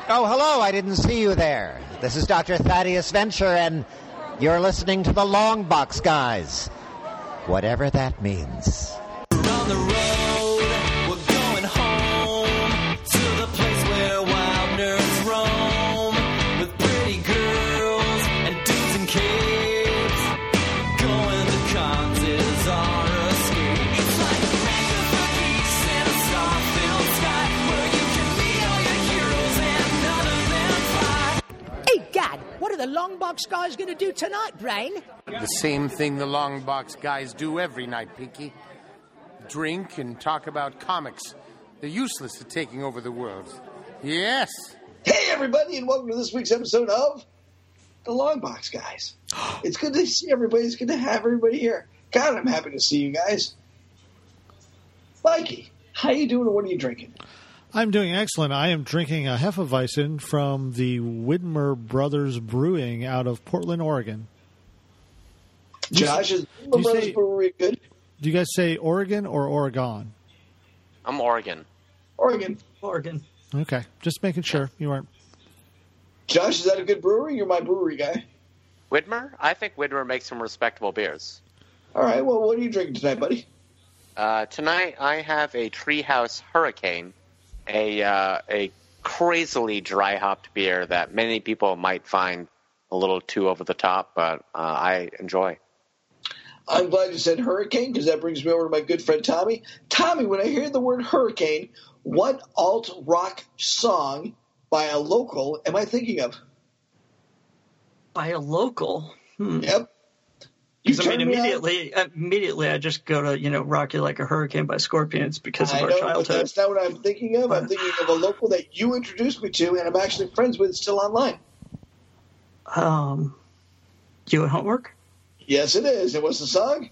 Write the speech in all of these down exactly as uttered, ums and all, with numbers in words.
Oh, hello, I didn't see you there. This is Doctor Thaddeus Venture, and you're listening to the Long Box Guys. Whatever that means. We're on the road, we're going home to the place where wild nerds roam with pretty girls and dudes and kids. Going to cons is our escape. It's like a mecca for geeks in a star-filled sky where you can meet all your heroes and none of them fly. Hey, Gad, what are the Long Box Guys going to do tonight, Brain? The same thing the Long Box Guys do every night, Pinky. Drink and talk about comics. They're useless at taking over the world. Yes. Hey, everybody, and welcome to this week's episode of The Long Box Guys. It's good to see everybody. It's good to have everybody here. God, I'm happy to see you guys. Mikey, how you doing and what are you drinking? I'm doing excellent. I am drinking a Hefeweizen from the Widmer Brothers Brewing out of Portland, Oregon. Josh, is the Brothers say, Brewery good? Do you guys say Oregon or Oregon? I'm Oregon. Oregon. Oregon. Okay, just making sure you weren't. Josh, is that a good brewery? You're my brewery guy. Widmer? I think Widmer makes some respectable beers. All right, well, what are you drinking tonight, buddy? Uh, tonight I have a Treehouse Hurricane, a uh, a crazily dry hopped beer that many people might find a little too over the top, but uh, I enjoy. I'm glad you said hurricane because that brings me over to my good friend Tommy. Tommy, when I hear the word hurricane, what alt-rock song by a local am I thinking of? By a local? Hmm. Yep. Because I mean, immediately, out. immediately, I just go to you know, "Rock You Like a Hurricane" by Scorpions because of I our know, childhood. But that's not what I'm thinking of. I'm thinking of a local that you introduced me to, and I'm actually friends with still online. Um, you at homework? Yes, it is. And what's the song?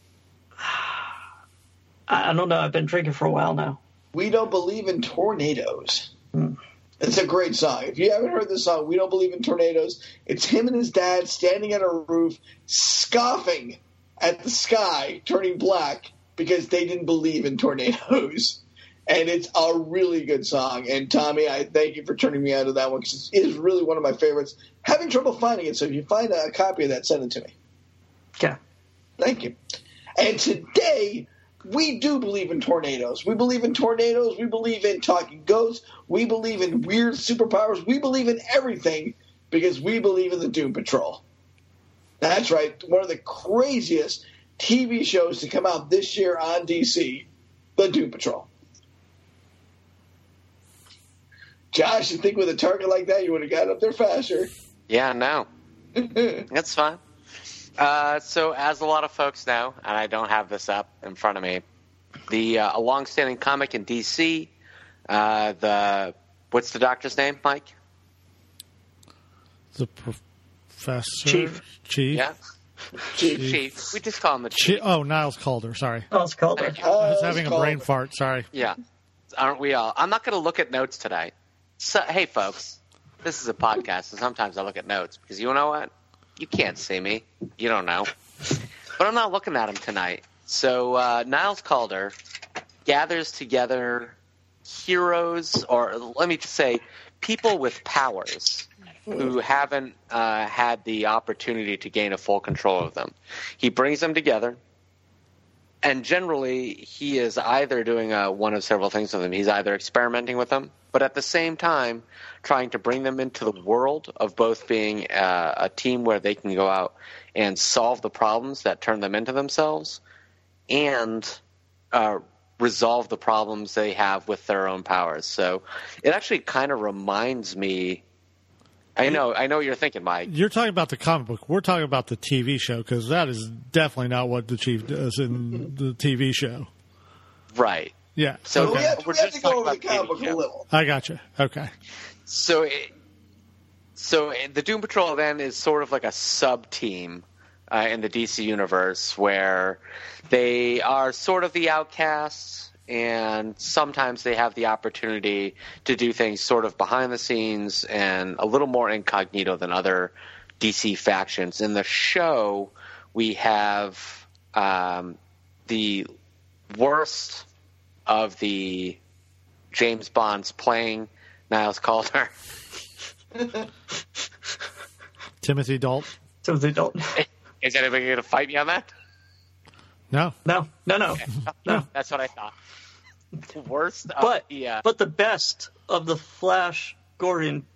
I don't know. I've been drinking for a while now. We Don't Believe in Tornadoes. Hmm. It's a great song. If you haven't heard this song, We Don't Believe in Tornadoes, it's him and his dad standing on a roof, scoffing at the sky, turning black, because they didn't believe in tornadoes. And it's a really good song. And Tommy, I thank you for turning me on to that one, because it is really one of my favorites. Having trouble finding it, so if you find a copy of that, send it to me. Okay. Thank you. And today, we do believe in tornadoes. We believe in tornadoes. We believe in talking ghosts. We believe in weird superpowers. We believe in everything because we believe in the Doom Patrol. That's right. One of the craziest T V shows to come out this year on D C, the Doom Patrol. Josh, you think with a target like that, you would have got up there faster. Yeah, no. That's fine. Uh, so, as a lot of folks know, and I don't have this up in front of me, the uh, a long-standing comic in D C, uh, the what's the doctor's name, Mike? The professor? Chief. Chief? Yeah. Chief. Chief. We just call him the Chief. Chief. Oh, Niles Calder, sorry. Niles Calder. Thank you. I was Uh, having a Calder. brain fart, sorry. Yeah. Aren't we all? I'm not going to look at notes today. So, hey, folks, this is a podcast, and sometimes I look at notes because you know what? You can't see me. You don't know. But I'm not looking at him tonight. So uh, Niles Calder gathers together heroes, or let me just say, people with powers who haven't uh, had the opportunity to gain a full control of them. He brings them together, and generally he is either doing uh, one of several things with them. He's either experimenting with them, but at the same time trying to bring them into the world of both being uh, a team where they can go out and solve the problems that turn them into themselves and uh, resolve the problems they have with their own powers. So it actually kind of reminds me – I know I know what you're thinking, Mike. You're talking about the comic book. We're talking about the T V show because that is definitely not what the Chief does in the T V show. Right. Yeah. So we okay. have, we're we have just to go talking over the about the comic book T V a show. little. I got you. Okay. So, it, so the Doom Patrol then is sort of like a sub-team uh, in the D C universe where they are sort of the outcasts, and sometimes they have the opportunity to do things sort of behind the scenes and a little more incognito than other D C factions. In the show, we have um, the worst of the James Bonds playing Niles Calder, Timothy Dalton. Timothy Dalton. Is anybody going to fight me on that? No. No, no, no. Okay. No. That's what I thought. The worst of But, the... Uh, but the best of the Flash Gordon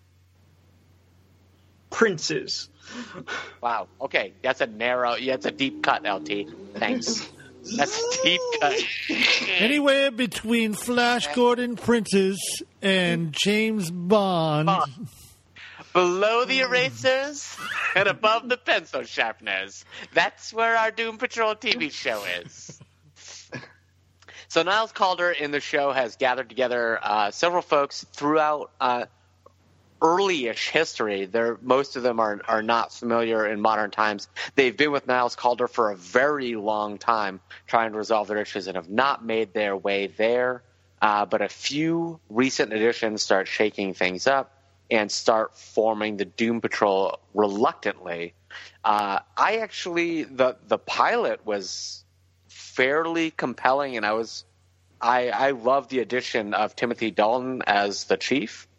princes. wow. Okay. That's a narrow... Yeah, it's a deep cut, L T. Thanks. That's a deep cut. Anywhere between Flash Gordon Princes and James Bond. Bond. Below the erasers and above the pencil sharpeners. That's where our Doom Patrol T V show is. So Niles Calder in the show has gathered together uh, several folks throughout uh, early-ish history. They're, most of them are, are not familiar in modern times. They've been with Niles Calder for a very long time trying to resolve their issues and have not made their way there. Uh, but a few recent additions start shaking things up and start forming the Doom Patrol reluctantly. Uh, I actually, the the pilot was fairly compelling, and I was, I, I love the addition of Timothy Dalton as the chief.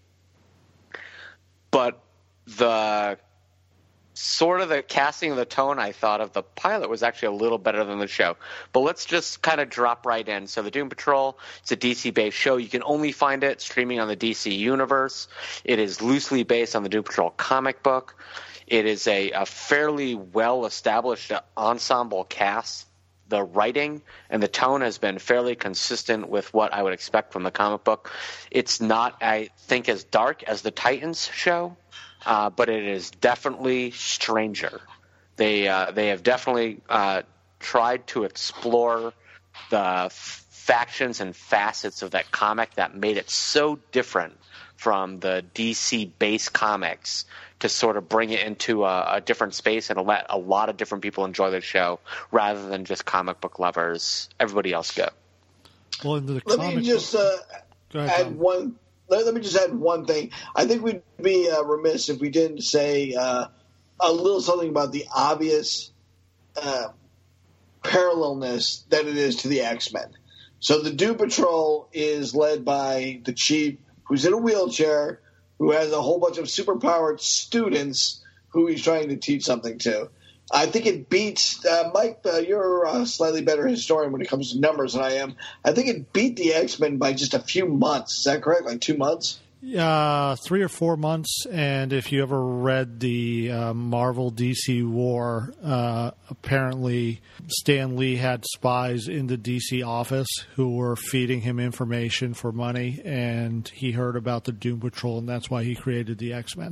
But the sort of the casting of the tone I thought of the pilot was actually a little better than the show. But let's just kind of drop right in. So the Doom Patrol, it's a D C-based show. You can only find it streaming on the D C Universe. It is loosely based on the Doom Patrol comic book. It is a, a fairly well-established ensemble cast. The writing and the tone has been fairly consistent with what I would expect from the comic book. It's not, I think, as dark as the Titans show, uh, but it is definitely stranger. They uh, they have definitely uh, tried to explore the f- factions and facets of that comic that made it so different from the D C base comics, to sort of bring it into a, a different space and let a lot of different people enjoy the show rather than just comic book lovers. Everybody else go. Well, in the let comic me just uh, ahead, add Tom. one. Let, let me just add one thing. I think we'd be uh, remiss if we didn't say uh, a little something about the obvious uh, parallelness that it is to the X-Men. So the Doom Patrol is led by the chief, who's in a wheelchair, who has a whole bunch of superpowered students who he's trying to teach something to. I think it beats uh, – Mike, uh, you're a slightly better historian when it comes to numbers than I am. I think it beat the X-Men by just a few months. Is that correct? Like two months? Uh, three or four months. And if you ever read the uh, Marvel D C War, uh, apparently Stan Lee had spies in the D C office who were feeding him information for money, and he heard about the Doom Patrol, and that's why he created the X-Men.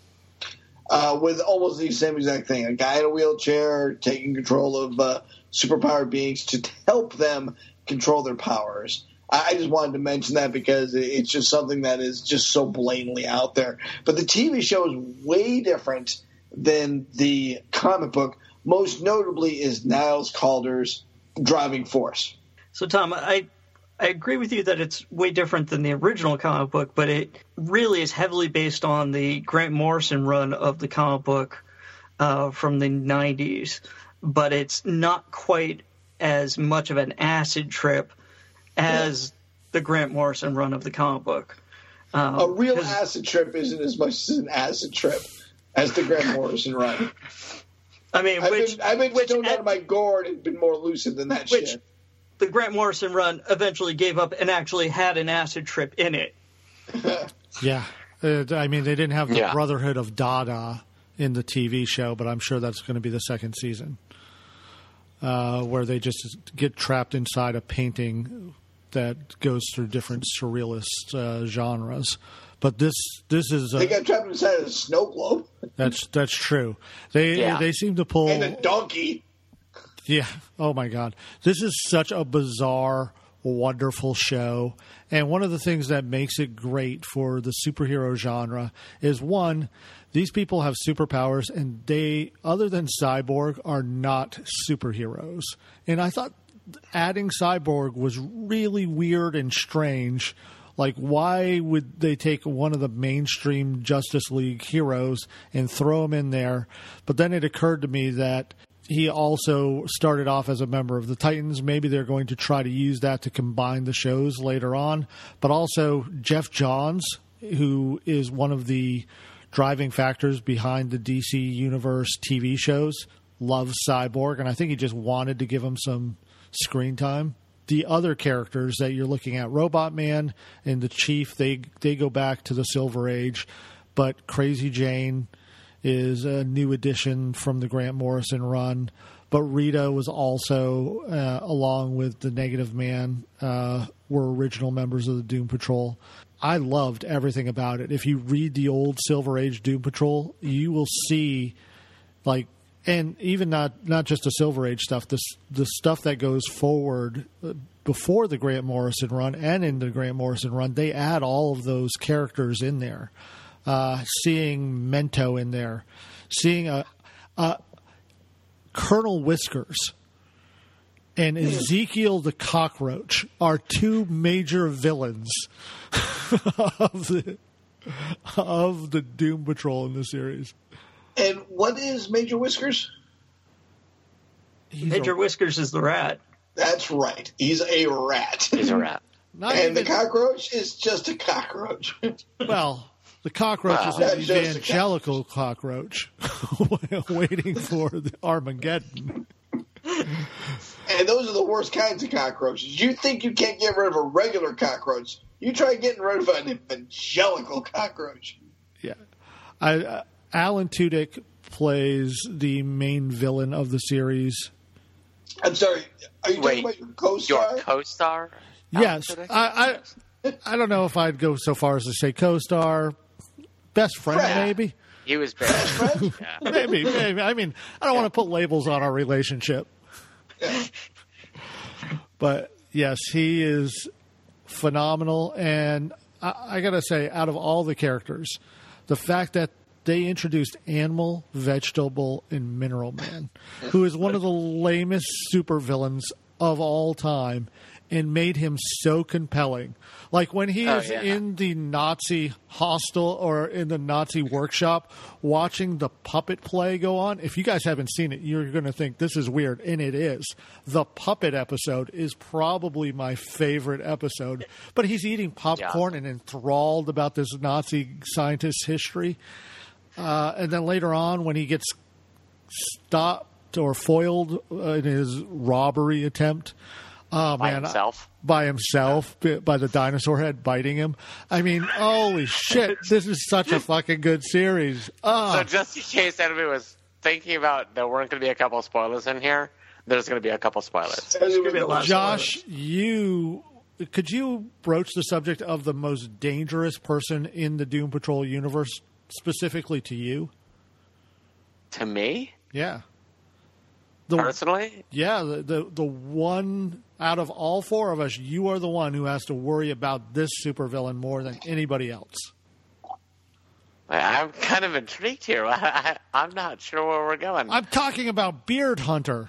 Uh, with almost the same exact thing. A guy in a wheelchair taking control of uh, superpowered beings to help them control their powers. I just wanted to mention that because it's just something that is just so blatantly out there. But the T V show is way different than the comic book. Most notably is Niles Calder's driving force. So, Tom, I I agree with you that it's way different than the original comic book, but it really is heavily based on the Grant Morrison run of the comic book uh, from the nineties. But it's not quite as much of an acid trip as the Grant Morrison run of the comic book. Um, a real acid trip isn't as much as an acid trip as the Grant Morrison run. I mean, I've which, been, I've been which stoned out of my gourd and been more lucid than that which, shit. The Grant Morrison run eventually gave up and actually had an acid trip in it. Yeah. Uh, I mean, they didn't have the Yeah. Brotherhood of Dada in the T V show, but I'm sure that's going to be the second season, uh, where they just get trapped inside a painting that goes through different surrealist uh, genres. But this this is uh, They got trapped inside of a snow globe that's that's true. They Yeah. they seem to pull and a donkey. Yeah. Oh, my God. This is such a bizarre, wonderful show. And one of the things that makes it great for the superhero genre is, one, these people have superpowers, and they, other than Cyborg, are not superheroes. And I thought adding Cyborg was really weird and strange. Like, why would they take one of the mainstream Justice League heroes and throw him in there? But then it occurred to me that he also started off as a member of the Titans. Maybe they're going to try to use that to combine the shows later on. But also Jeff Johns, who is one of the driving factors behind the D C Universe T V shows. Loves Cyborg, and I think he just wanted to give him some screen time. The other characters that you're looking at, Robot Man and the Chief, they they go back to the Silver Age, but Crazy Jane is a new addition from the Grant Morrison run. But Rita was also, uh, along with the Negative Man, uh, were original members of the Doom Patrol. I loved everything about it. If you read the old Silver Age Doom Patrol, you will see, like, and even not, not just the Silver Age stuff, the, the stuff that goes forward before the Grant Morrison run and in the Grant Morrison run, they add all of those characters in there. Uh, seeing Mento in there, seeing a, a Colonel Whiskers and Ezekiel the Cockroach are two major villains of the of the Doom Patrol in the series. And what is Major Whiskers? He's Major a, Whiskers is the rat. That's right. He's a rat. He's a rat. not And even, the cockroach is just a cockroach. well, the cockroach Wow. is That's an just a evangelical cockroach waiting for the Armageddon. And those are the worst kinds of cockroaches. You think you can't get rid of a regular cockroach. You try getting rid of an evangelical cockroach. Yeah. I, uh, Alan Tudyk plays the main villain of the series. I'm sorry. Are you Wait, talking about your co-star? Your co-star? Yes. Alan Tudyk? I, I I don't know if I'd go so far as to say co-star. Best friend, Friend. maybe? He was bad. Yeah. Maybe, maybe. I mean, I don't want to put labels on our relationship. Yeah. But, yes, he is phenomenal. And I, I got to say, out of all the characters, the fact that they introduced Animal, Vegetable, and Mineral Man, who is one of the lamest supervillains of all time, and made him so compelling. Like when he Oh, is yeah. in the Nazi hostel or in the Nazi workshop watching the puppet play go on, if you guys haven't seen it, you're going to think this is weird, and it is. The puppet episode is probably my favorite episode. But he's eating popcorn and enthralled about this Nazi scientist's history. Uh, and then later on, when he gets stopped or foiled uh, in his robbery attempt, oh, By man, himself? by himself, b- by the dinosaur head biting him. I mean, holy shit, this is such a fucking good series. Oh, So just in case anybody was thinking about there weren't going to be a couple of spoilers in here, there's going to be a couple of spoilers. There's gonna be a lot of Josh, spoilers. you could you broach the subject of the most dangerous person in the Doom Patrol universe, specifically to you? To me, Yeah. The, personally, yeah, the, the the one out of all four of us, you are the one who has to worry about this supervillain more than anybody else. I- I'm kind of intrigued here. I, I, I'm not sure where we're going. I'm talking about Beard Hunter.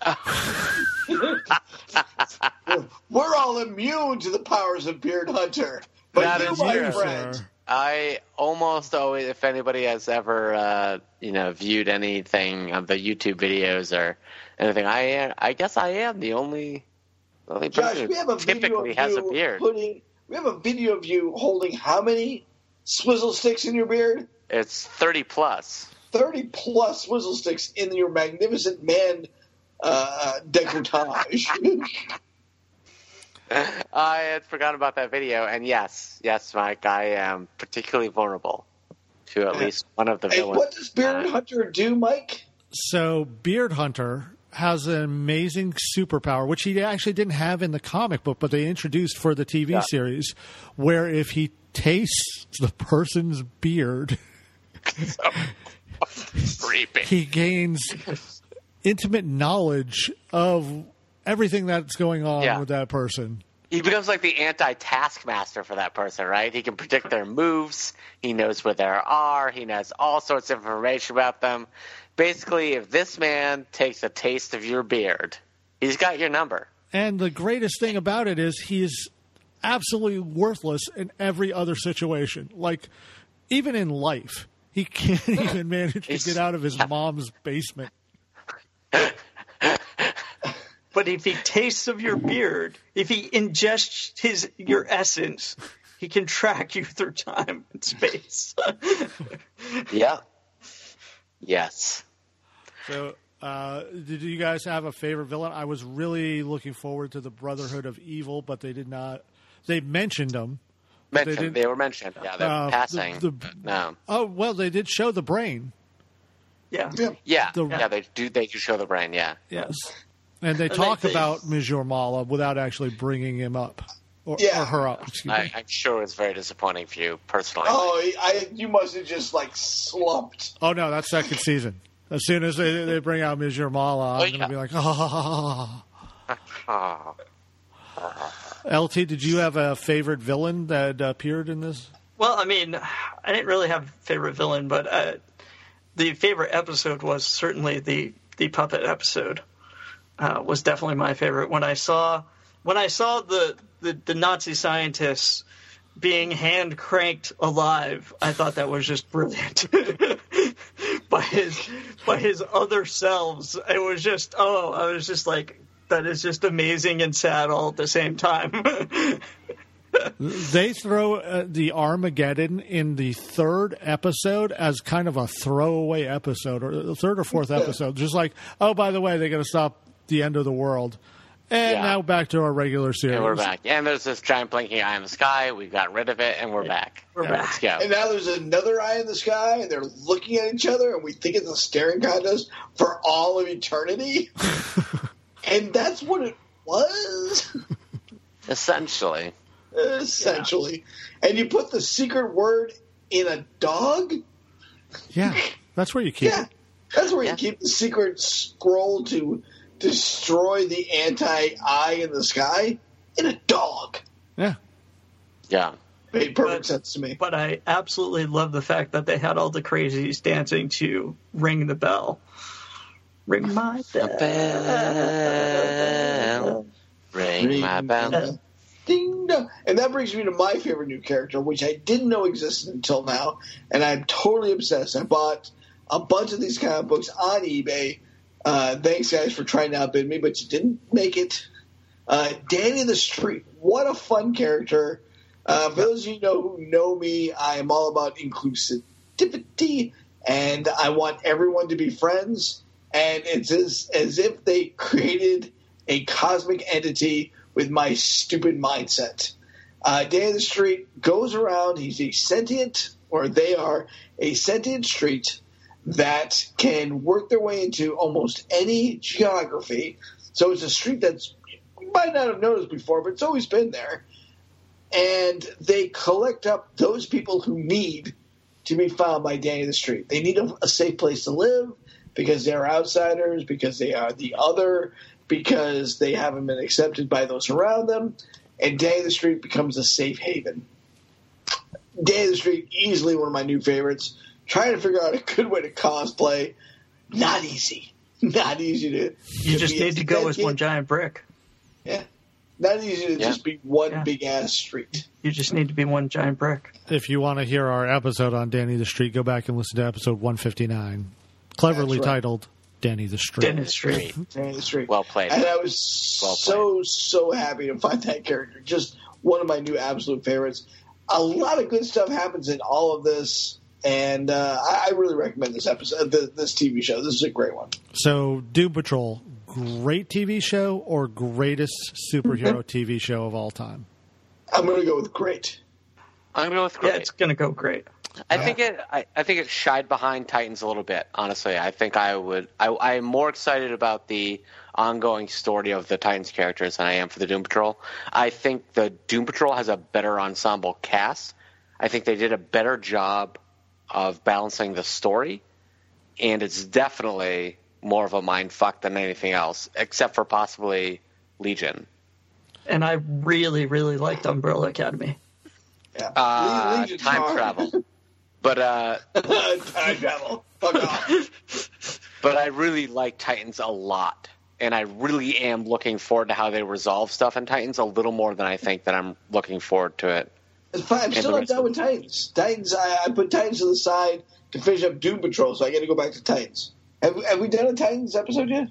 We're all immune to the powers of Beard Hunter. But That you, is my true, friend, sir. I almost always, if anybody has ever, uh, you know, viewed anything of the YouTube videos or anything, I am, I guess I am the only, the only Josh, person we have a who video typically of has a you beard. putting. We have a video of you holding how many swizzle sticks in your beard? It's thirty plus. Thirty plus swizzle sticks in your magnificent man uh, decolletage. I had forgotten about that video, and yes, yes, Mike, I am particularly vulnerable to at least one of the And villains. what does Beard Uh, Hunter do, Mike? So Beard Hunter has an amazing superpower, which he actually didn't have in the comic book, but they introduced for the T V Yeah. series, where if he tastes the person's beard, creepy. he gains intimate knowledge of everything that's going on Yeah. with that person. He becomes like the anti-taskmaster for that person, right? He can predict their moves. He knows where they are. He knows all sorts of information about them. Basically, if this man takes a taste of your beard, he's got your number. And the greatest thing about it is he is absolutely worthless in every other situation. Like, even in life, he can't even manage to He's- get out of his mom's basement. But if he tastes of your beard, if he ingests his your essence, he can track you through time and space. Yeah. Yes. So, uh, did you guys have a favorite villain? I was really looking forward to the Brotherhood of Evil, but they did not. They mentioned them. but Mentioned. They, They, were mentioned. Yeah, they're Uh, passing. the- the- but no. oh well, they did show the brain. Yeah. Yeah. Yeah. the- yeah. They do. They do show the brain. Yeah. Yes, and they they- talk they- about Major Mala without actually bringing him up or, Yeah. or her up. Excuse I, me. I'm sure it's very disappointing for you personally. Oh, I, you must have just like slumped. Oh no, that's second season. As soon as they, they bring out Major Mala, I'm Oh, going to yeah. be like, oh. Oh. L T, did you have a favorite villain that appeared in this? Well, I mean, I didn't really have a favorite villain, but uh, the favorite episode was certainly the, the puppet episode. Uh, was definitely my favorite. When I saw when I saw the, the, the Nazi scientists being hand cranked alive, I thought that was just brilliant. by his by his other selves, it was just oh, I was just like, that is just amazing and sad all at the same time. They throw uh, the Armageddon in the third episode as kind of a throwaway episode, or the third or fourth episode. Just like, oh, by the way, they're going to stop the end of the world. And Yeah. now back to our regular series. And we're back. And there's this giant blinking eye in the sky. We got rid of it, and we're back. We're Yeah, back. Let's go. And now there's another eye in the sky, and they're looking at each other, and we think it's a staring contest for all of eternity. And that's what it was, Essentially. essentially. And you put the secret word in a dog? Yeah, that's where you keep Yeah. it. That's where Yeah. you keep the secret scroll to destroy the anti-eye in the sky? In a dog. Yeah. Yeah. Made perfect But- sense to me. But I absolutely love the fact that they had all the crazies dancing to Ring the Bell. Ring my bell. Bell. Ring my bell. Ding dong. And that brings me to my favorite new character, which I didn't know existed until now, and I'm totally obsessed. I bought a bunch of these comic books on eBay. Uh, thanks, guys, for trying to outbid me, but you didn't make it. Uh, Danny the Street. What a fun character. Uh, for those of you who know, who know me, I am all about inclusivity, and I want everyone to be friends. And it's as, as if they created a cosmic entity with my stupid mindset. Uh, Danny the Street goes around. He's a sentient, or they are a sentient street that can work their way into almost any geography. So it's a street that's you might not have noticed before, but it's always been there. And they collect up those people who need to be found by Danny the Street. They need a, a safe place to live because they're outsiders, because they are the other, because they haven't been accepted by those around them. And Danny the Street becomes a safe haven. Danny the Street, easily one of my new favorites. Trying to figure out a good way to cosplay. Not easy. Not easy to. You to just be need to go as sentient. one giant brick. Yeah. Not easy to Yeah. just be one Yeah. big ass street. You just need to be one giant brick. If you want to hear our episode on Danny the Street, go back and listen to episode one fifty-nine, cleverly That's right. titled Danny the Street. Dennis Street. Danny the Street. Well played. And I was Well so, so happy to find that character. Just one of my new absolute favorites. A lot of good stuff happens in all of this, and uh, I, I really recommend this episode, this, this T V show. This is a great one. So, Doom Patrol, great T V show or greatest superhero T V show of all time? I'm going to go with great. I'm going to go with Yeah, great. it's going to go great. I think it. I, I think it shied behind Titans a little bit. Honestly, I think I would. I, I'm more excited about the ongoing story of the Titans characters than I am for the Doom Patrol. I think the Doom Patrol has a better ensemble cast. I think they did a better job of balancing the story, and it's definitely more of a mind fuck than anything else, except for possibly Legion. And I really, really liked Umbrella Academy. Yeah. Uh, Legion's time hard. travel, but uh. Time travel. Fuck off. But I really like Titans a lot, and I really am looking forward to how they resolve stuff in Titans a little more than I think that I'm looking forward to it. It's fine. I'm And still the not rest done of with Titans. Titans, I, I put Titans to the side to finish up Doom Patrol, so I got to go back to Titans. Have, have we done a Titans episode yet?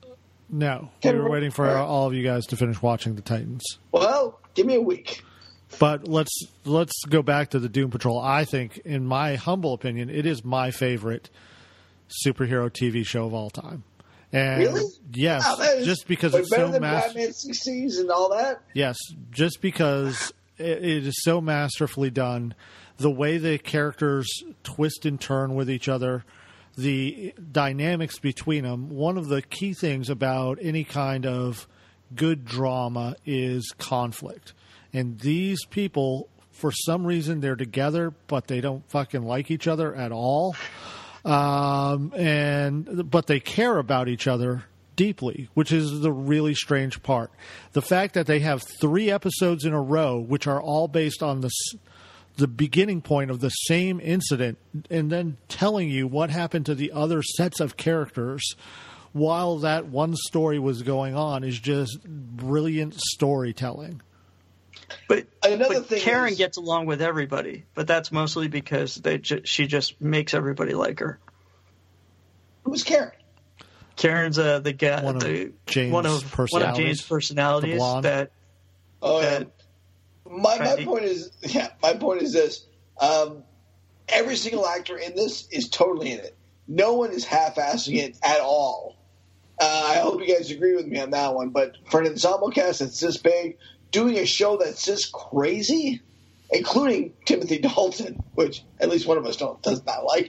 No. Okay, We were well, waiting for all right. all of you guys to finish watching the Titans. Well, give me a week. But let's let's go back to the Doom Patrol. I think, in my humble opinion, it is my favorite superhero T V show of all time. And Really? Yes, Wow, that is just because way it's better so than master- Batman sixties and all that. Yes, just because it, it is so masterfully done. The way the characters twist and turn with each other, the dynamics between them. One of the key things about any kind of good drama is conflict. And these people, for some reason, they're together, but they don't fucking like each other at all. Um, and but they care about each other deeply, which is the really strange part. The fact that they have three episodes in a row, which are all based on the the beginning point of the same incident, and then telling you what happened to the other sets of characters while that one story was going on, is just brilliant storytelling. But, Another but thing Karen is- gets along with everybody, but that's mostly because they ju- she just makes everybody like her. Who's Karen? Karen's uh, the guy, One of the James' one of one of personalities. James' The personalities blonde. that Oh, that and my my Right. point is, yeah, my point is this: um, every single actor in this is totally in it. No one is half-assing it at all. Uh, I hope you guys agree with me on that one. But for an ensemble cast that's this big, doing a show that's this crazy, including Timothy Dalton, which at least one of us don't does not like.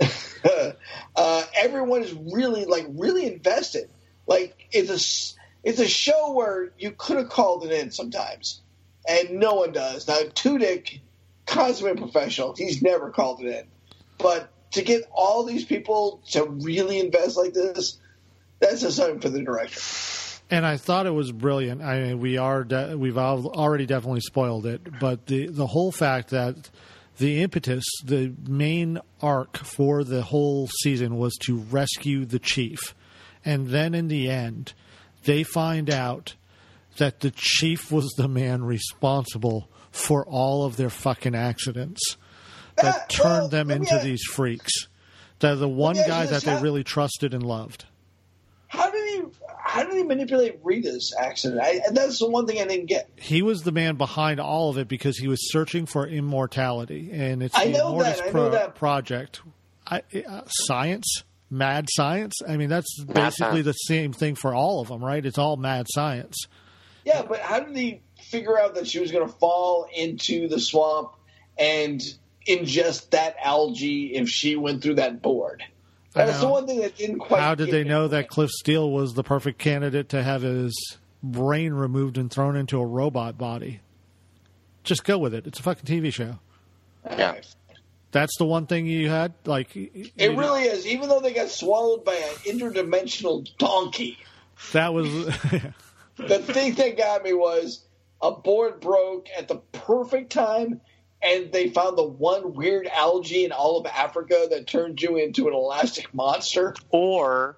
uh, everyone is really like really invested. Like it's a s- it's a show where you could have called it in sometimes, and no one does. Now Tudyk, consummate professional, he's never called it in. But to get all these people to really invest like this, that's just something for the director. And I thought it was brilliant. I mean, we are de- we've al- already definitely spoiled it, but the the whole fact that the impetus, the main arc for the whole season was to rescue the chief, and then in the end, they find out that the chief was the man responsible for all of their fucking accidents that Ah, turned well, them let me into ask- these freaks. They're the one me ask guy you that this, they how- really trusted and loved. How did he? How did he manipulate Rita's accident? I, and that's the one thing I didn't get. He was the man behind all of it because he was searching for immortality, and it's I the know that, Immortus I know Pro- that. project. I, uh, science, mad science. I mean, that's Mad basically science. the same thing for all of them, right? It's all mad science. Yeah, but how did he figure out that she was going to fall into the swamp and ingest that algae if she went through that board? I That's the know. one thing that didn't quite. How did get they me. know that Cliff Steele was the perfect candidate to have his brain removed and thrown into a robot body? Just go with it. It's a fucking T V show. Yeah. That's the one thing you had. Like It really is. Even though they got swallowed by an interdimensional donkey, that was. the thing that got me was a board broke at the perfect time, and they found the one weird algae in all of Africa that turned you into an elastic monster. Or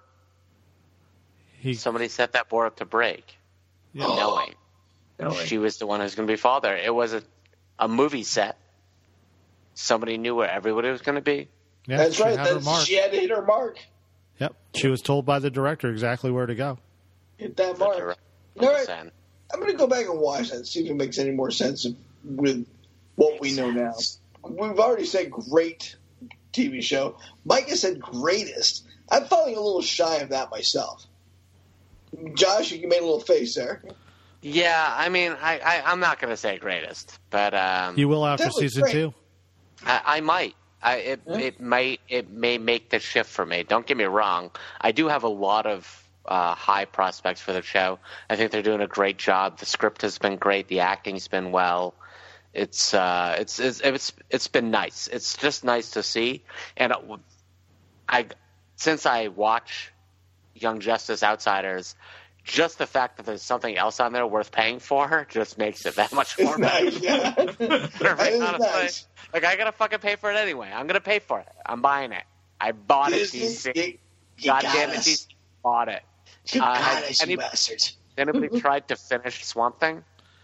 he, somebody set that board up to break, Yeah. knowing no way. she was the one who's going to be father. It was a, a movie set. Somebody knew where everybody was going to be. yeah, That's she right. had her That's, mark. she had to hit her mark. Yep. She was told by the director exactly where to go. Hit that The mark. director All right. said. I'm going to go back and watch that and see if it makes any more sense with what we know now. We've already said great T V show. Mike has said greatest. I'm falling a little shy of that myself. Josh, you made a little face there. Yeah, I mean, I, I, I'm not going to say greatest, but um, You will after That was season great. two. I, I might. I, it it might it may make the shift for me. Don't get me wrong. I do have a lot of uh, high prospects for the show. I think they're doing a great job. The script has been great. The acting's been well. It's uh it's it's it's it's been nice. It's just nice to see. And I since I watch Young Justice Outsiders, just the fact that there's something else on there worth paying for just makes it that much more. It's nice. Yeah. Perfect, That is honestly. nice. Like, I gotta fucking pay for it anyway. I'm gonna pay for it. I'm buying it. I bought it, Disney, D C. you, you God got damn it, us. D C. Bought it. You Uh, got has us, you any- bastards. Anybody tried to finish Swamp Thing?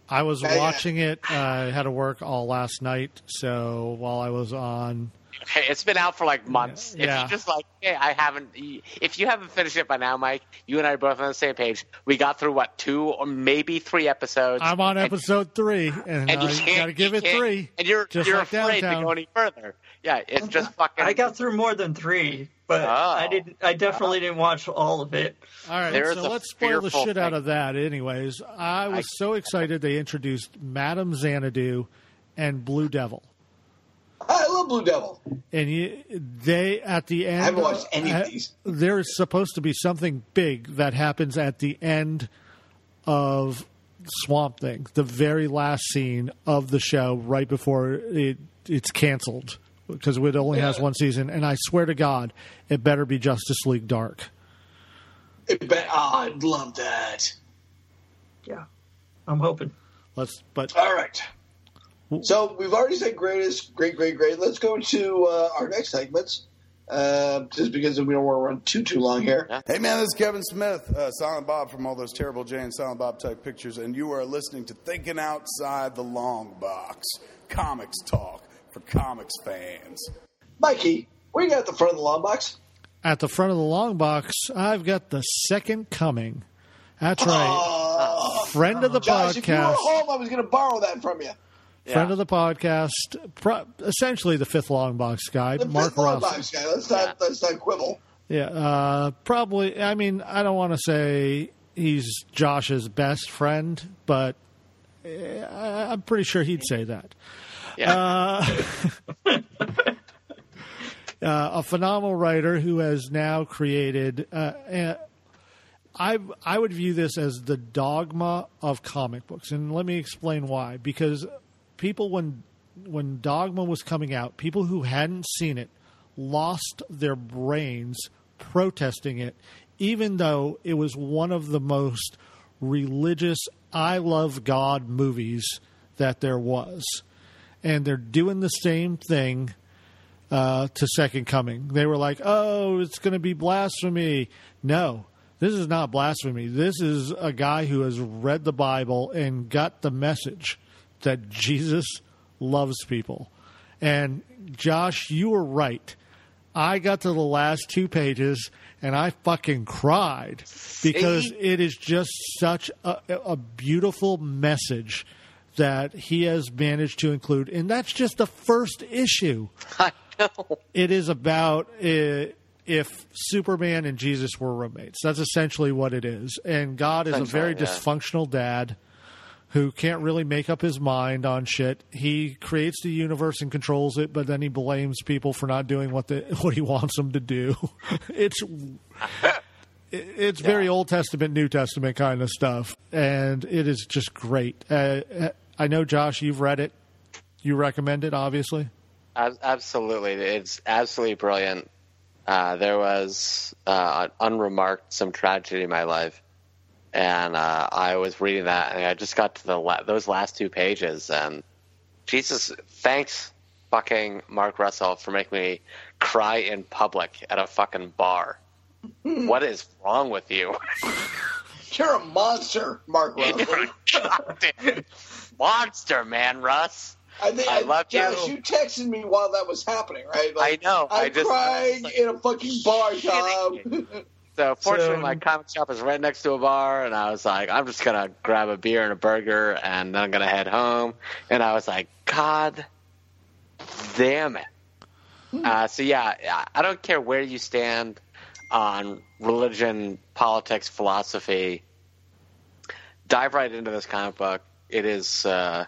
I was Yeah, yeah. watching it. Uh, I had to work all last night, so while I was on, Okay, it's been out for like months. Yeah. If you just like, hey, I haven't. If you haven't finished it by now, Mike, you and I are both on the same page. We got through what two or maybe three episodes. I'm on and- episode three, and, and you I can't got to give you it can't- three. and you're just you're like afraid Downtown. to go any further. Yeah, it's just fucking. I got through more than three, but Oh. I didn't. I definitely didn't watch all of it. All right, There is so a let's spoil the fearful shit out thing. of that. Anyways, I was I- so excited they introduced Madame Xanadu and Blue Devil. I love Blue Devil. And you, they, at the end, I haven't watched any of uh, these. there is supposed to be something big that happens at the end of Swamp Thing, the very last scene of the show, right before it it's canceled because it only has Yeah. one season. And I swear to God, it better be Justice League Dark. It be- oh, I'd love that. Yeah, I'm hoping. Let's, but All right. So we've already said greatest, great, great, great. Let's go to uh, our next segments, uh, just because we don't want to run too, too long here. Hey man, this is Kevin Smith, uh, Silent Bob from all those Terrible Jay and Silent Bob type pictures, and you are listening to Thinking Outside the Long Box, comics talk for comics fans. Mikey, what do you got at the front of the long box? at the front of the long box, I've got the Second Coming. That's right. Oh, Friend of the Josh, if you were podcast. home, I was going to borrow that from you. Friend of the podcast, pro- essentially the fifth long box guy, The Mark fifth long Russell. box guy. Let's not, let's not quibble. Yeah, uh, probably. I mean, I don't want to say he's Josh's best friend, but uh, I'm pretty sure he'd say that. Yeah. Uh, uh, a phenomenal writer who has now created. Uh, uh, I I would view this as the dogma of comic books, and let me explain why. Because people, when when Dogma was coming out, people who hadn't seen it lost their brains protesting it, even though it was one of the most religious, I love God movies that there was. And they're doing the same thing uh, to Second Coming. They were like, oh, it's going to be blasphemy. No, this is not blasphemy. This is a guy who has read the Bible and got the message that Jesus loves people. And Josh, you were right. I got to the last two pages and I fucking cried because See? it is just such a, a beautiful message that he has managed to include. And that's just the first issue. I know. It is about uh, if Superman and Jesus were roommates. That's essentially what it is. And God is a very Essentially, yeah. dysfunctional dad who can't really make up his mind on shit. He creates the universe and controls it, but then he blames people for not doing what the, what he wants them to do. It's it's very Old Testament, New Testament kind of stuff, and it is just great. Uh, I know, Josh, you've read it. You recommend it, obviously. Ab- Absolutely. It's absolutely brilliant. Uh, there was, uh, unremarked, some tragedy in my life. And uh, I was reading that, and I just got to the la- those last two pages, and Jesus, thanks, fucking Mark Russell, for making me cry in public at a fucking bar. What is wrong with you? You're a monster, Mark Russell. You're a goddamn monster, man, Russ. I think I love Josh, you. you texted me while that was happening, right? I know. I'm I just- crying like, in a fucking bar, kidding Tom. So fortunately, So- my comic shop is right next to a bar, and I was like, I'm just gonna grab a beer and a burger, and then I'm gonna head home. And I was like, God damn it! Uh, so yeah, I- I don't care where you stand on religion, politics, philosophy. Dive right into this comic book. It is uh,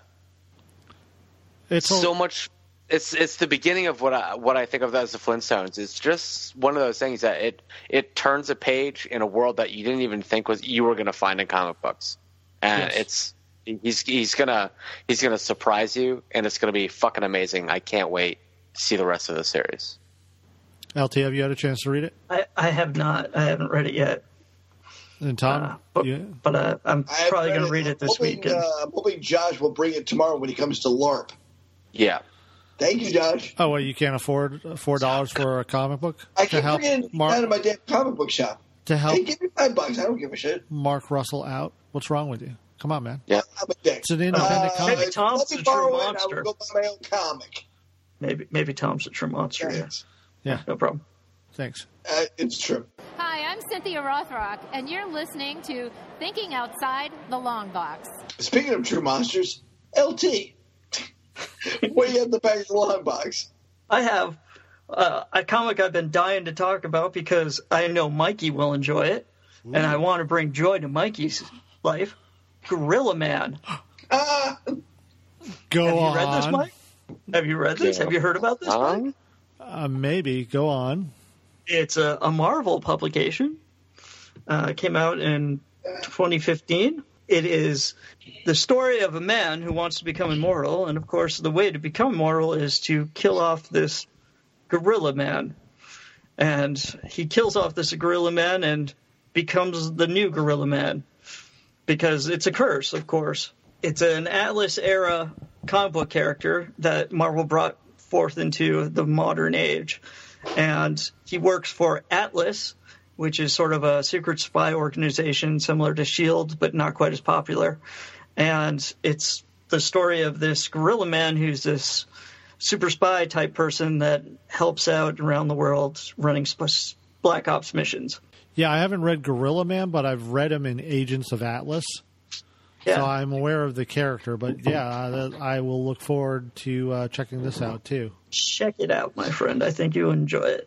It's a- so much. It's it's the beginning of what I what I think of as the Flintstones. It's just one of those things that it it turns a page in a world that you didn't even think was you were going to find in comic books, and Yes. it's he's he's gonna he's gonna surprise you, and it's gonna be fucking amazing. I can't wait to see the rest of the series. L T, have you had a chance to read it? I, I have not. I haven't read it yet. And Tom, Uh, but you- but uh, I'm I probably read going to read it this hoping, weekend. Uh, I'm hoping Josh will bring it tomorrow when he comes to LARP. Yeah, Thank you, Josh. oh, well, you can't afford four dollars for a comic book I to can't help bring it Mark down to my damn comic book shop. to help Hey, give me five bucks. I don't give a shit. Mark Russell out. What's wrong with you? Come on, man. Yeah. I'm a dick. It's an independent Uh, comic. Maybe Tom's let me the borrow true it, I monster. will go buy my own comic. Maybe maybe Tom's a true monster. Yeah. Thanks. Yeah, No problem. thanks. Uh, it's true. Hi, I'm Cynthia Rothrock, and you're listening to Thinking Outside the Long Box. Speaking of true monsters, L T. What do you have in the back of the long box? I have uh, a comic I've been dying to talk about because I know Mikey will enjoy it, Ooh. and I want to bring joy to Mikey's life. Gorilla Man. Uh, Go have you on. read this, Mike? Have you read this? Have you heard about this, Mike? Uh, maybe. Go on. It's a, a Marvel publication. Uh, it came out in twenty fifteen. It is the story of a man who wants to become immortal, and of course the way to become immortal is to kill off this gorilla man. And he kills off this gorilla man and becomes the new gorilla man. Because it's a curse, of course. It's an Atlas-era comic book character that Marvel brought forth into the modern age. And he works for Atlas, which is sort of a secret spy organization similar to S H I E L D, but not quite as popular. And it's the story of this gorilla man who's this super spy type person that helps out around the world running sp- Black Ops missions. Yeah, I haven't read Gorilla Man, but I've read him in Agents of Atlas. Yeah. So I'm aware of the character. But yeah, I will look forward to uh, checking this out, too. Check it out, my friend. I think you'll enjoy it.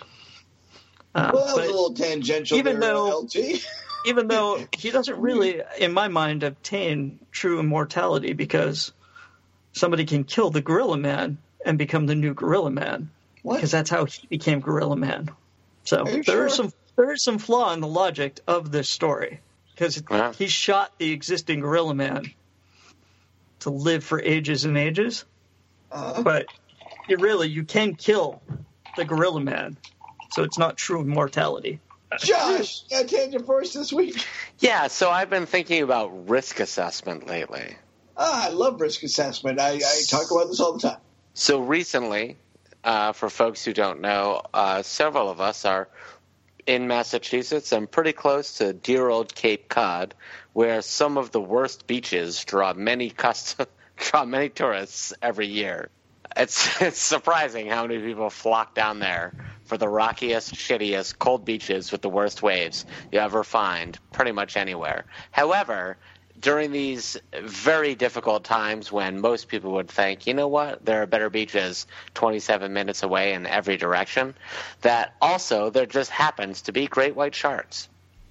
Uh, well, that was a little tangential even there, though, L T. even though he doesn't really, in my mind, obtain true immortality because somebody can kill the Gorilla Man and become the new Gorilla Man. What? Because that's how he became Gorilla Man. So there sure? is some there is some flaw in the logic of this story because Yeah. he shot the existing Gorilla Man to live for ages and ages, Uh, but you really you can kill the Gorilla Man, so it's not true immortality. Josh, got a tangent for us this week. Yeah, so I've been thinking about risk assessment lately. Ah, I love risk assessment. I, I talk about this all the time. So recently, uh, for folks who don't know, uh, several of us are in Massachusetts and pretty close to dear old Cape Cod, where some of the worst beaches draw many custom, draw many tourists every year. It's it's surprising how many people flock down there for the rockiest, shittiest, cold beaches with the worst waves you ever find pretty much anywhere. However, during these very difficult times when most people would think, you know what, there are better beaches twenty-seven minutes away in every direction, that also there just happens to be great white sharks.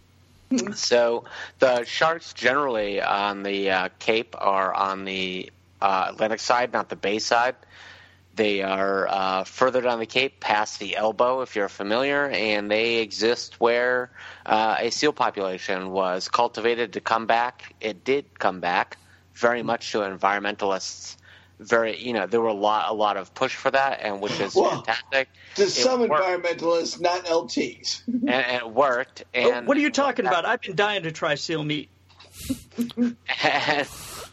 So the sharks generally on the uh, Cape are on the uh, Atlantic side, not the Bay side. They are uh, further down the Cape, past the elbow, if you're familiar, and they exist where uh, a seal population was cultivated to come back. It did come back, very much to environmentalists. Very, you know, there were a lot, a lot of push for that, and which is Well, fantastic. To It some worked, environmentalists, not L Ts. and, and it worked. Oh, And what are you talking about? I've been dying to try seal meat. and,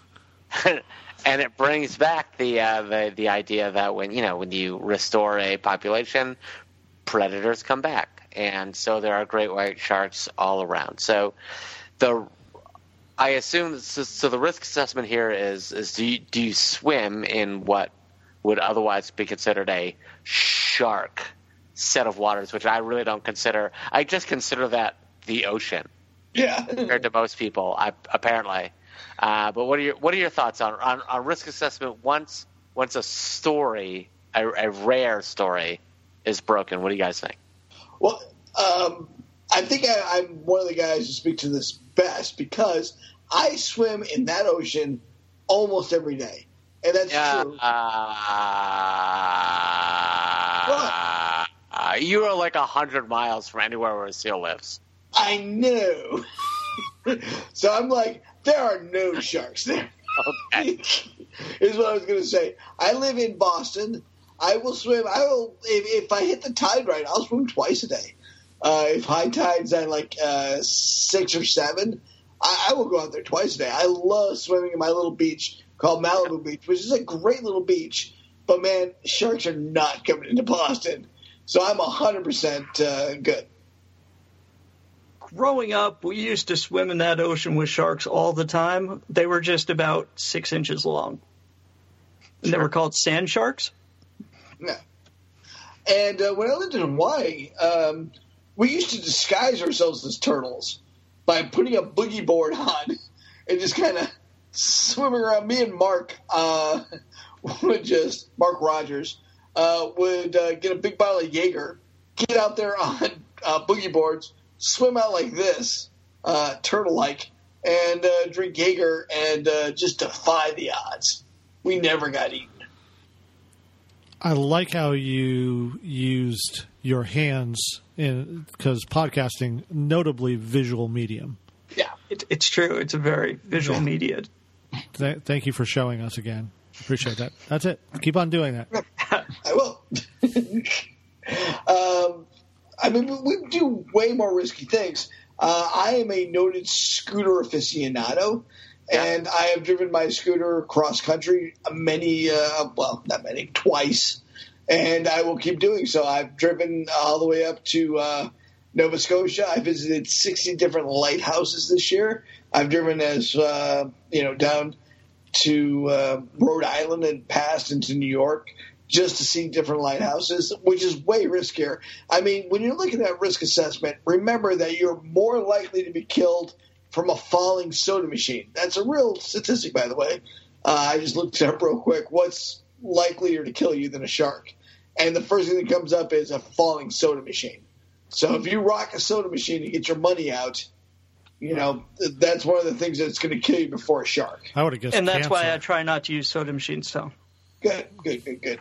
and it brings back the, uh, the the idea that when you know when you restore a population, predators come back, and so there are great white sharks all around. So the I assume so, so the risk assessment here is is do you, do you swim in what would otherwise be considered a shark set of waters, which I really don't consider. I just consider that the ocean. Yeah. Compared to most people, I, apparently. Uh, but what are your what are your thoughts on, on, on risk assessment once once a story, a, a rare story, is broken? What do you guys think? Well, um, I think I, I'm one of the guys to speak to this best because I swim in that ocean almost every day, and that's Yeah, true. Uh, uh, you are like a hundred miles from anywhere where a seal lives. I know. So I'm like, there are no sharks there. Okay. Is what I was going to say. I live in Boston. I will swim. I will if, if I hit the tide right. I'll swim twice a day. Uh, if high tide's at like uh, six or seven, I, I will go out there twice a day. I love swimming in my little beach called Malibu Beach, which is a great little beach. But man, sharks are not coming into Boston, so I'm a hundred percent good. growing up, we used to swim in that ocean with sharks all the time. They were just about six inches long. And they were called sand sharks. Yeah. And uh, when I lived in Hawaii, um, we used to disguise ourselves as turtles by putting a boogie board on and just kind of swimming around. Me and Mark uh, would just, Mark Rogers, uh, would uh, get a big bottle of Jaeger, get out there on uh, boogie boards, swim out like this, uh, turtle-like, and uh, drink Jaeger and uh, just defy the odds. We never got eaten. I like how you used your hands in, because podcasting, notably visual medium. Yeah, it, it's true. It's a very visual Yeah. media. Th- thank you for showing us again. Appreciate that. That's it. Keep on doing that. I will. um, I mean, we do way more risky things. Uh, I am a noted scooter aficionado, and I have driven my scooter cross country many, uh, well, not many, twice, and I will keep doing so. I've driven all the way up to uh, Nova Scotia. I visited sixty different lighthouses this year. I've driven as uh, you know down to uh, Rhode Island and passed into New York just to see different lighthouses, which is way riskier. I mean, when you're looking at risk assessment, remember that you're more likely to be killed from a falling soda machine. That's a real statistic, by the way. Uh, I just looked it up real quick. What's likelier to kill you than a shark? And the first thing that comes up is a falling soda machine. So if you rock a soda machine to get your money out, you know, that's one of the things that's going to kill you before a shark. I would have guessed And that's cancer. why I try not to use soda machines, Tom. Good, good, good, good.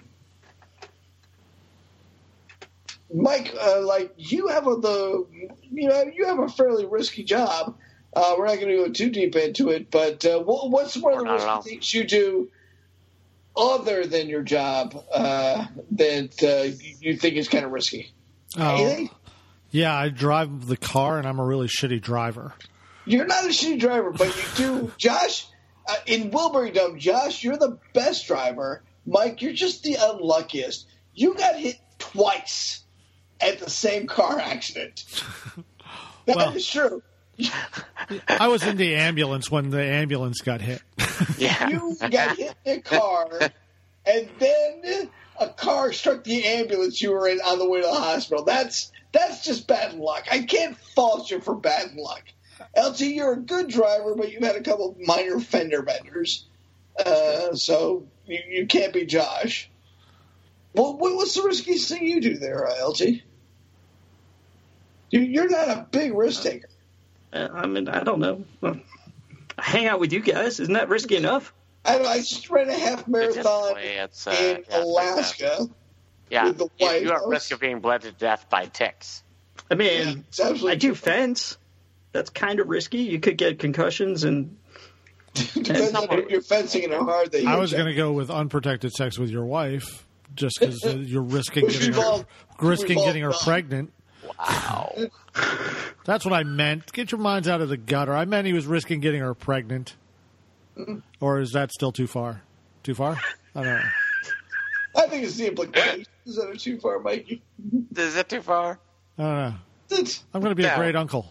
Mike, uh, like you have a, the, you know, you have a fairly risky job. Uh, we're not going to go too deep into it, but uh, what, what's one of the Not at all. risky things you do other than your job uh, that uh, you think is kind of risky? Oh, Anything? yeah, I drive the car, and I'm a really shitty driver. You're not a shitty driver, but you do. Josh, uh, in Wilbury Dome, Josh, you're the best driver. Mike, you're just the unluckiest. You got hit twice at the same car accident. That Well- is true. I was in the ambulance when the ambulance got hit. Yeah. You got hit in a car, and then a car struck the ambulance you were in on the way to the hospital. That's that's just bad luck. I can't fault you for bad luck. L T, you're a good driver, but you've had a couple of minor fender benders, uh, so you, you can't be Josh. Well, what, what's the riskiest thing you do there, uh, L T? You, you're not a big risk taker. Uh, I mean, I don't know. Well, I hang out with you guys. Isn't that risky enough? I don't know. I just ran a half marathon It's, uh, in yeah, Alaska. Yeah, With the you, White you're at House. risk of being bled to death by ticks. I mean, It's absolutely I do true. fence. That's kind of risky. You could get concussions and Depends on who you're fencing and how hard they hit I was you. going to go with unprotected sex with your wife, just because uh, you're risking Which getting we've her, all- risking we've all getting her done. pregnant. Wow. That's what I meant. Get your minds out of the gutter. I meant he was risking getting her pregnant. Or is that still too far? Too far? I don't know. I think it's the implication. Is that too far, Mikey? Is it too far? I don't know. It's- I'm going to be a No. great uncle.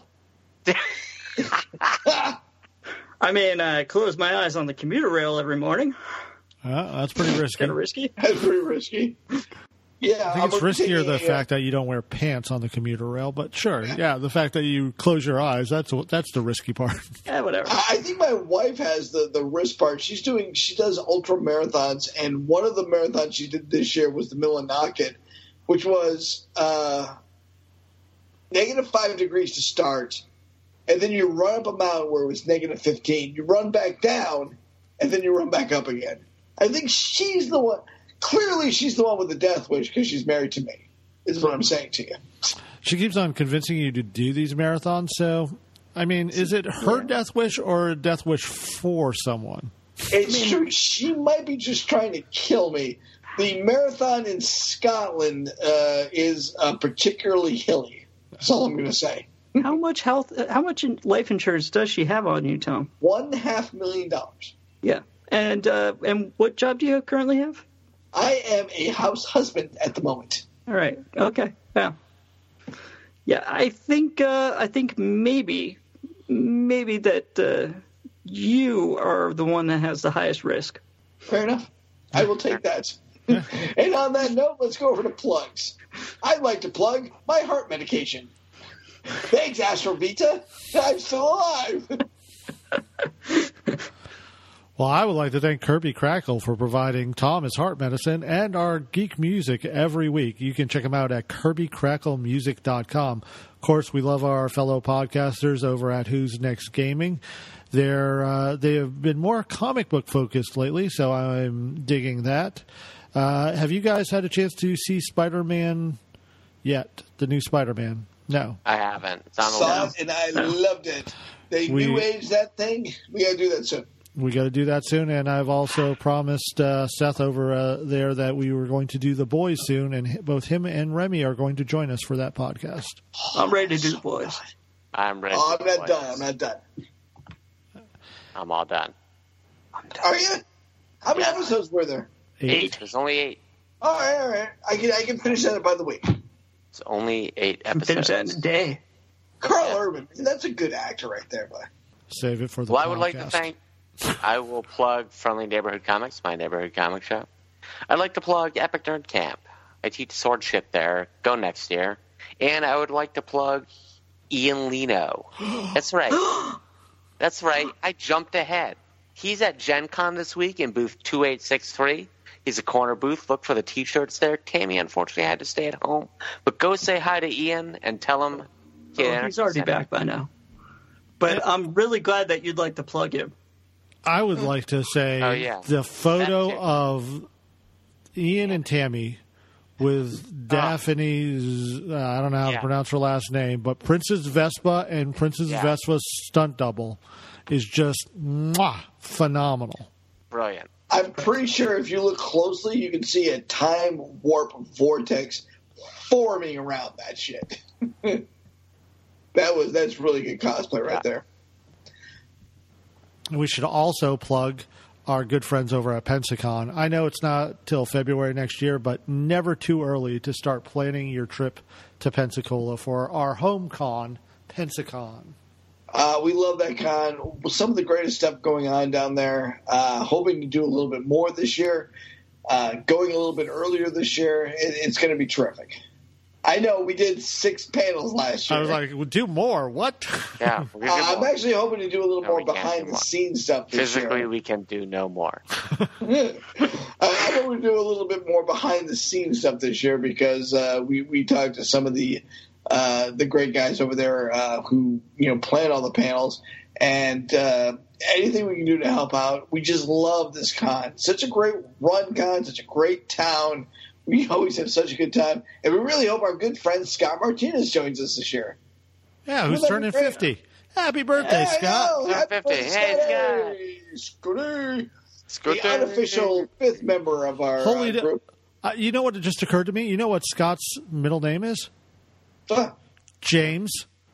I mean, I close my eyes on the commuter rail every morning. Uh, that's pretty risky. Kind of risky. That's pretty risky. Yeah, I think it's I'm riskier the taking a- fact that you don't wear pants on the commuter rail, but sure, yeah, the fact that you close your eyes, that's that's the risky part. Yeah, whatever. I I think my wife has the, the risk part. She's doing, she does ultra marathons, and one of the marathons she did this year was the Millinocket, which was uh, negative five degrees to start, and then you run up a mountain where it was negative fifteen. You run back down, and then you run back up again. I think she's the one. Clearly, she's the one with the death wish because she's married to me. Is what I'm saying to you. She keeps on convincing you to do these marathons, so I mean, is it her death wish or a death wish for someone? It's true. She might be just trying to kill me. The marathon in Scotland uh, is uh, particularly hilly. That's all I'm going to say. How much health? How much in- life insurance does she have on you, Tom? One half million dollars. Yeah. And uh, and what job do you currently have? I am a house husband at the moment. All right. Okay. Yeah. Yeah, I think uh, I think maybe maybe that uh, you are the one that has the highest risk. Fair enough. I will take that. And on that note, let's go over to plugs. I'd like to plug my heart medication. Thanks, Astrovita. I'm still alive. Well, I would like to thank Kirby Crackle for providing Tom his heart medicine and our geek music every week. You can check him out at kirby crackle music dot com. Of course, we love our fellow podcasters over at Who's Next Gaming. They're, uh, they have been more comic book focused lately, so I'm digging that. Uh, have you guys had a chance to see Spider-Man yet? The new Spider-Man? No. I haven't. It's on the Saw list. it and I loved it. They We- new age that thing. We got to do that soon. We got to do that soon, and I've also promised uh, Seth over uh, there that we were going to do The Boys soon, and h- both him and Remy are going to join us for that podcast. I'm ready to do the boys. I'm ready. Oh, for I'm not boys. done. I'm not done. I'm all done. Are you? How many Yeah. episodes were there? Eight. There's only eight. All right, all right. I can I can finish that by the week. It's only eight And finish episodes. that in a day. Carl Urban, that's a good actor right there, boy. Save it for the Well, podcast. I would like to thank. I will plug Friendly Neighborhood Comics, my neighborhood comic shop. I'd like to plug Epic Nerd Camp. I teach swordship there. Go next year. And I would like to plug Ian Lino. That's right. That's right. I jumped ahead. He's at Gen Con this week in booth two eight six three. He's a corner booth. Look for the T-shirts there. Tammy, unfortunately, had to stay at home. But go say hi to Ian and tell him. Oh, he's already back by now. But I'm really glad that you'd like to plug him. I would like to say Oh, yeah. the photo of Ian and Tammy with Daphne's, uh, I don't know how Yeah. to pronounce her last name, but Princess Vespa and Princess Yeah. Vespa's stunt double is just mwah, phenomenal. Brilliant. I'm pretty sure if you look closely, you can see a time warp vortex forming around that shit. that was that's really good cosplay right there. And we should also plug our good friends over at Pensacon. I know it's not till February next year, but never too early to start planning your trip to Pensacola for our home con, Pensacon. Uh, we love that con. Some of the greatest stuff going on down there. Uh, hoping to do a little bit more this year. Uh, going a little bit earlier this year. It, it's going to be terrific. I know we did six panels last year. I was like, we'll do more. What? Yeah. We're Uh, gonna do I'm more. actually hoping to do a little No, more we can't do behind the more. scenes stuff this Physically, year. we can do no more. uh, I'm going to do a little bit more behind the scenes stuff this year because uh, we we talked to some of the uh, the great guys over there uh, who you know plan all the panels and uh, anything we can do to help out. We just love this con. Such a great run con, such a great town. We always have such a good time, and we really hope our good friend Scott Martinez joins us this year. Yeah, who's Well, that'd turning be great. fifty? Happy birthday, Hey, Scott. I know. Happy fifty. birthday, Hey, Scotty. Scooter. The unofficial fifth member of our Holy uh, d- group. Uh, you know what just occurred to me? You know what Scott's middle name is? Uh, James.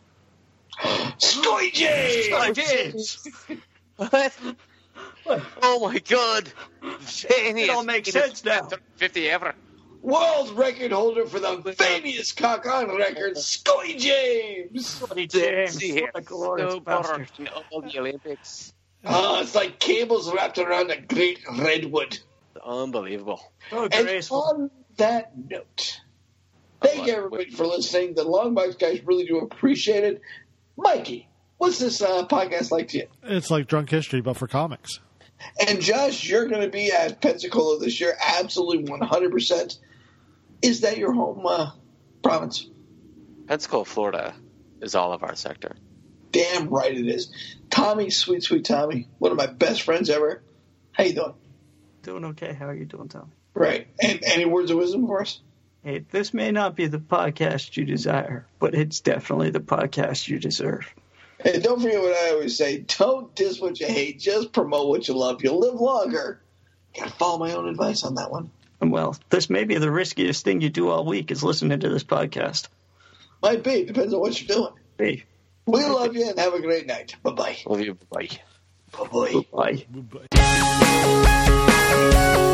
Scoy James! Oh, James. What? Oh my God! It all makes sense now. Fifty ever. World record holder for the famous cock on record, Scoy James! James. See here. What a glorious So bastard. in all the Olympics. Oh, it's like cables wrapped around a great redwood. Unbelievable. So And graceful. on that note, thank you everybody for listening. The Longbox guys really do appreciate it. Mikey, what's this uh, podcast like to you? It's like Drunk History, but for comics. And Josh, you're going to be at Pensacola this year, absolutely one hundred percent. Is that your home uh, province? Pensacola, Florida, is all of our sector. Damn right it is. Tommy, sweet, sweet Tommy, one of my best friends ever. How you doing? Doing okay. How are you doing, Tom? Right. And any words of wisdom for us? Hey, this may not be the podcast you desire, but it's definitely the podcast you deserve. And don't forget what I always say. Don't diss what you hate. Just promote what you love. You'll live longer. Got to follow my own advice on that one. And well, this may be the riskiest thing you do all week is listening to this podcast. Might be. Depends on what you're doing. Hey, We love you and have a great night. Bye-bye. Love you. Bye. Bye-bye. bye.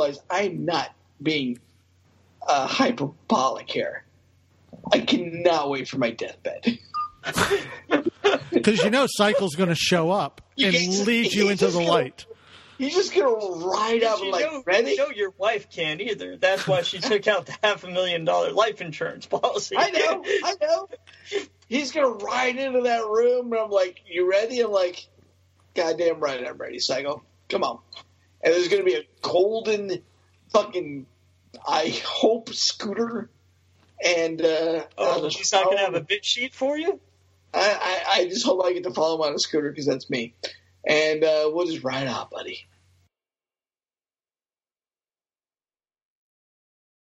realize I'm not being uh, hyperbolic here. I cannot wait for my deathbed. Because you know Cycle's going to show up and He's- lead you he's into just the gonna- light. He's just going to ride up and You like, know, ready? you know your wife can't either. That's why she took out the half a million dollar life insurance policy. I know, I know. He's going to ride into that room, and I'm like, you ready? I'm like, goddamn right, I'm ready, Psycho. Come on. And there's going to be a golden fucking, I hope, scooter. And, uh, Oh, uh, she's not going to have a bit sheet for you? I, I, I just hope I get to follow him on a scooter because that's me. And uh, we'll just ride out, buddy.